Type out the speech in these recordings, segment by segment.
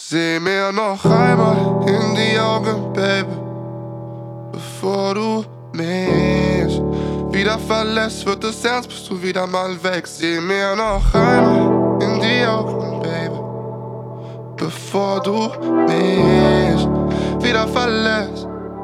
Seh mir noch einmal in die Augen, Baby, bevor du mich wieder verlässt, wird es ernst, bist du wieder mal weg. Seh mir noch einmal in die Augen, Baby, bevor du mich wieder verlässt,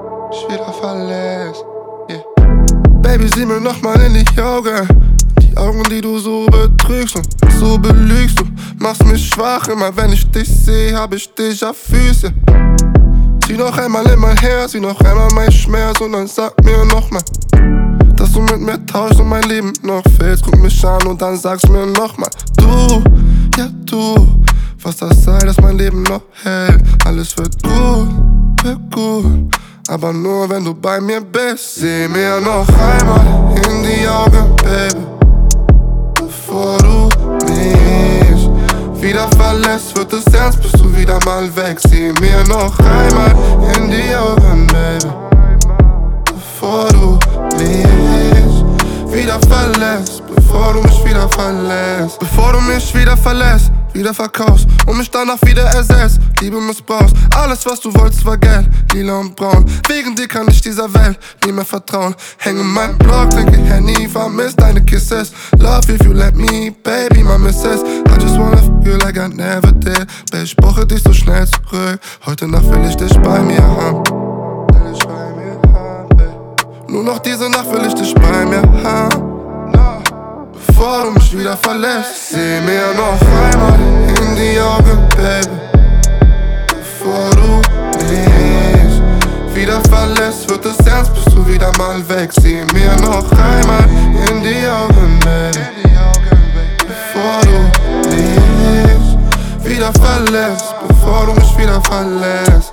yeah. Baby, sieh mir noch mal in die Augen, die Augen, die du so betrügst und so belügst. Du machst mich schwach, immer wenn ich dich seh, hab ich dich auf Füße. Sieh noch einmal in mein Herz, sieh noch einmal mein Schmerz und dann sag mir noch mal, dass du mit mir tauschst und mein Leben noch fehlst. Guck mich an und dann sagst mir noch mal, du, ja du, was das sei, dass mein Leben noch hält. Alles wird gut, aber nur wenn du bei mir bist. Seh mir noch einmal in die Augen, Baby, bevor du mich wieder verlässt, wird es ernst, bist du wieder mal weg. Sieh mir noch einmal in die Augen, Baby, bevor du mich wieder verlässt, bevor du mich wieder verlässt, bevor du mich wieder verlässt, wieder verkaufst und mich danach wieder ersetzt. Liebe missbrauchst, alles was du wolltest war Geld, lila und braun. Wegen dir kann ich dieser Welt nie mehr vertrauen. Häng in meinem Block, trinke Henny, vermisst deine Kisses. Love if you let me, baby, my missus. I just wanna feel like I never did. Babe, ich brauche dich so schnell zurück. Heute Nacht will ich dich bei mir haben. Nur noch diese Nacht will ich dich bei mir haben, bevor du mich wieder verlässt. Seh mir noch einmal in die Augen, Baby, bevor du mich wieder verlässt, wird es ernst, bist du wieder mal weg. Sieh mir noch einmal in die Augen, Baby, bevor du mich wieder verlässt, bevor du mich wieder verlässt,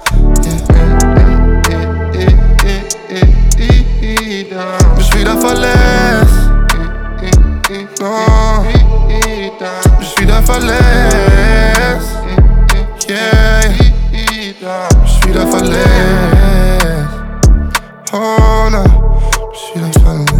mich wieder verlässt, no, mich wieder verlässt, yeah, mich wieder verlässt, oh na, mich wieder verlässt.